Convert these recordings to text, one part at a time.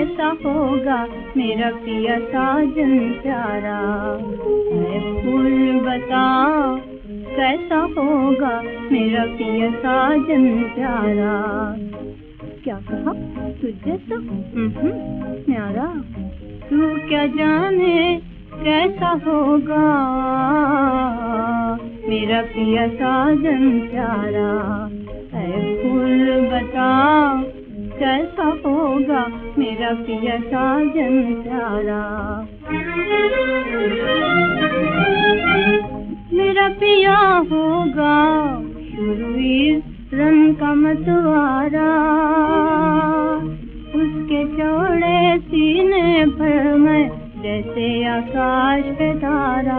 कैसा होगा मेरा पिया साजन प्यारा। ऐ फूल बता कैसा होगा मेरा पिया साजन प्यारा। क्या कहा तुझे तो न्यारा, तू क्या जाने कैसा होगा मेरा पिया साजन प्यारा। ऐ फूल बता कैसा होगा मेरा पिया साजन प्यारा। मेरा पिया होगा शूरवीर रंग का मतवारा, उसके चौड़े सीने पर मैं जैसे आकाश पे तारा।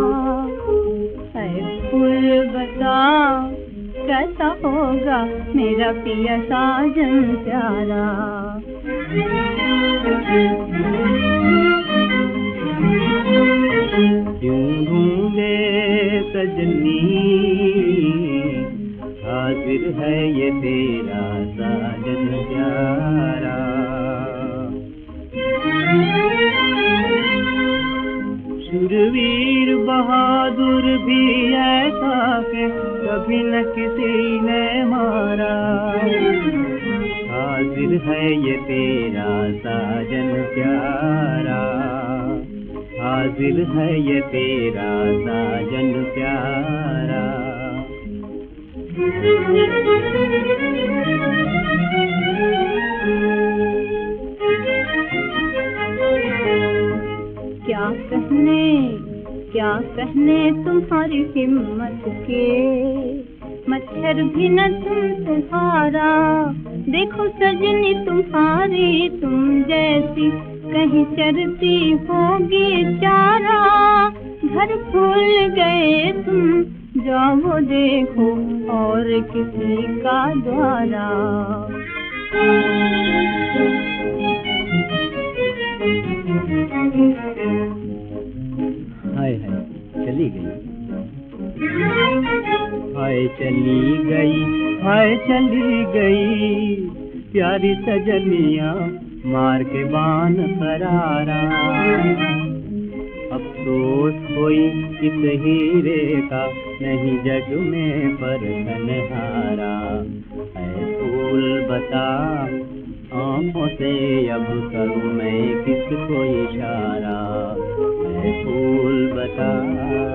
ऐ फूल बता कैसा होगा मेरा पिया साजन प्यारा। क्यों ढूंढे सजनी हाजिर है ये तेरा साजन प्यारा। शूरवीर बहादुर भी ऐसा के कभी न किसी ने मारा। हाजिर है ये तेरा साजन प्यारा, हाजिर है ये तेरा साजन प्यारा। क्या कहने तुम्हारी हिम्मत के, मच्छर भी न तुमसे हारा। देखो सजनी तुम्हारी तुम जैसी कहीं चरती होगी चारा। घर भूल गए तुम जाओ देखो और किसी का द्वारा। हाय हाय चली गई, हाय चली गई, हाय चली गई प्यारी सजनिया मार के बान करारा। अफसोस कोई इस हीरे का नहीं जग में पर धनहारा। ऐ फूल बता आँखों से अब करूँ मैं किसको इशारा। ऐ फूल बता